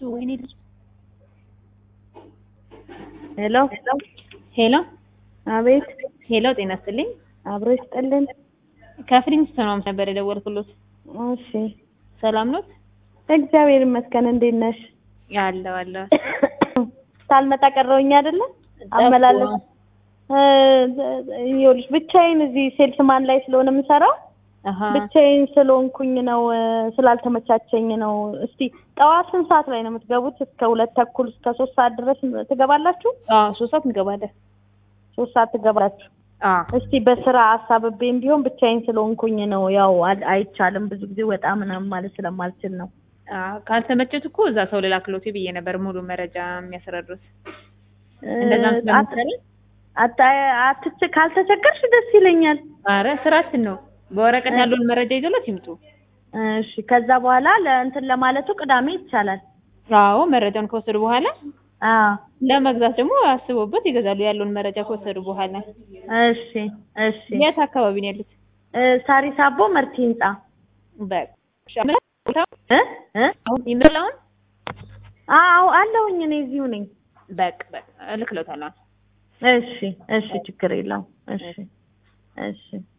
ወይኔ ልጅ ሄሎ ሄሎ አቤት ሄሎ ጤና ይስጥልኝ አብሮ ይስጥልን ከፍሪንግስተን ነው ነበር የደወልኩሎት እሺ ሰላም ነው እግዚአብሔር ይመስገን እንዴት ነሽ ያለው ሳልመጣ ቀረውኝ አይደለ አመላለስ ይኸውልሽ ብቻዬን እዚህ ሴልስማን ላይ ስለሆነ የምሰራው ብቻዬን ስለሆንኩኝ ነው ስላልተመቻቸኝ ነው እስቲ ጠዋት ስንት ሰዓት ላይ ነው የምትገቡት እስከ 2:30 እስከ 3 ሰዓት ድረስ ትገባላችሁ 3 ሰዓት እንገባለን 3 ሰዓት ትገባላችሁ እስቲ በስራ አሳብቤም ቢሆን ብቻዬን ስለሆንኩኝ ነው ያው አይቻልም ብዙ ጊዜ ወጣ ምናምን ማለት ስለማልችል ነው ካልተመቸት እኮ እዛ ሰው ልላክሎት ብዬ ነበር ሙሉ መረጃ የሚያስረዱት እንደዛም ስለምትሰሪ ካልተቸገርሽ ደስ ይለኛል አረ ስራችን ነው በወረቀት ያለውን መረጃ ይዘውለት ይምጡ እሺ ከዛ በኋላ ለእንትን ለማለቱ ቅዳሜ ይቻላል አዎ መረጃውን ከወሰዱ በኋላ ለመግዛት ደግሞ አስበውበት ይገዛሉ ያለውን መረጃ ከወሰዱ በኋላ እሺ እሺ የት አካባቢ ነው ያሉት ሳሪስ አቦ መርቲ ህንጻ በቃ አሁን ይመላውን አለሁኝ እኔ እዚሁ ነኝ በቃ እልክሎታለሁ እሺ ችግር የለውም እሺ